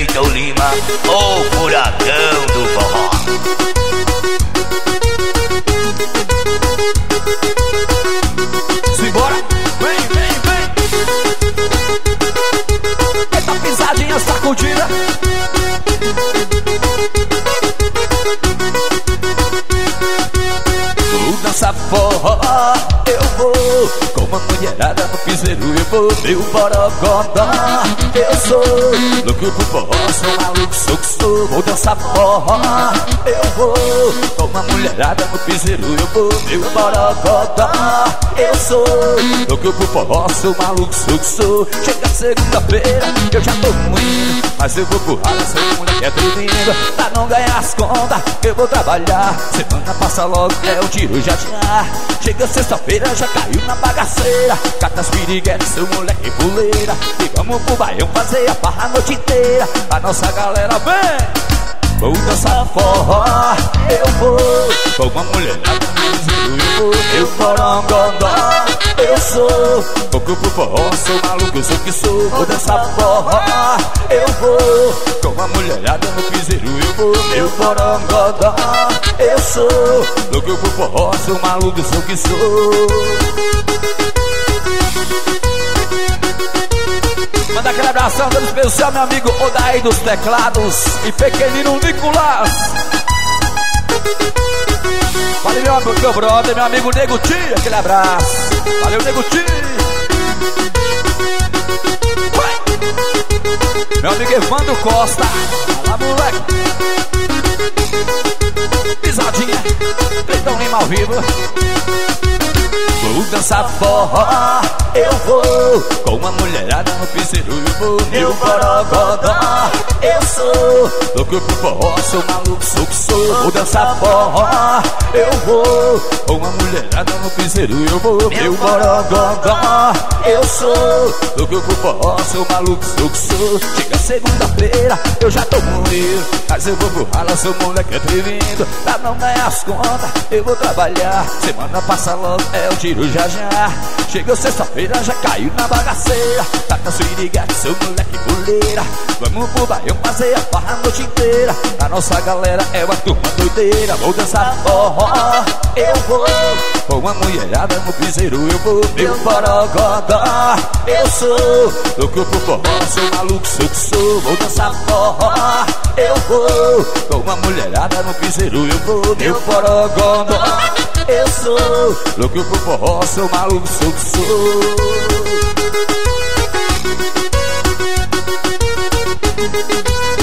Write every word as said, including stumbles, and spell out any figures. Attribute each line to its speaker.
Speaker 1: Cleiton Lima, o furacão do forró.
Speaker 2: Simbora, vem, vem, vem. Eita pisadinha sacudida. Vou dançar forró, eu vou com uma mulherada no piseiro, eu vou meu borogodó. Eu sou louco pro forró, sou maluco, sou que sou. Vou dançar forró, eu vou com uma mulherada no piseiro, eu vou meu borogodó. Eu sou louco pro forró, sou maluco, sou que sou. Chega segunda-feira, eu já tô ruim, mas eu vou pro ralo, sou moleque é tremendo. Pra não ganhar as contas, eu vou trabalhar. Semana passa logo, é o tiro já já. Chega sexta-feira, já caiu na bagaceira. Cata as piriguetes, seu moleque puleira. E vamos pro baião fazer a farra a noite inteira. A nossa galera vem. Vou dançar forró, eu vou com uma mulherada no piseiro, eu vou meu porongodó. Eu sou louco pro forró, sou maluco, sou que sou. Vou dançar forró, eu vou com uma mulherada no piseiro, eu vou meu porongodó. Eu sou louco pro forró, sou maluco, sou que sou. Manda aquele abração dando especial, meu amigo Odaí dos teclados e pequenino Nicolás. Valeu, meu, meu brother, meu amigo Nego Ti, aquele abraço. Valeu, Nego Ti. Meu amigo Evandro Costa. Fala, moleque. Pisadinha, Cleiton Lima ao vivo. Vou dançar forró, eu vou com uma mulherada no piseiro, eu vou meu borogodó. Eu sou louco pro forró, sou maluco, sou que sou. Vou dançar forró, eu vou com uma mulherada no piseiro, eu vou meu borogodó. Eu sou louco pro forró, sou maluco, sou que sou. Chega segunda-feira, eu já tô morrendo, mas eu vou pro ralo, sou moleque atrevido. Pra não ganhar as contas, eu vou trabalhar. Semana passa logo, é o tiro já já. Chegou sexta-feira, já caiu na bagaceira. Tá com a swirigate, seu moleque puleira. Vamos pro baião fazer a farra a noite inteira. A nossa galera é uma turma doideira. Vou dançar forró, eu vou com uma mulherada no piseiro, eu vou meu borogodó. Eu sou louco pro forró, sou maluco, sou que sou. Vou dançar forró, eu vou com uma mulherada no piseiro, eu vou meu borogodó. Eu sou louco pro forró, sou maluco, sou que sou.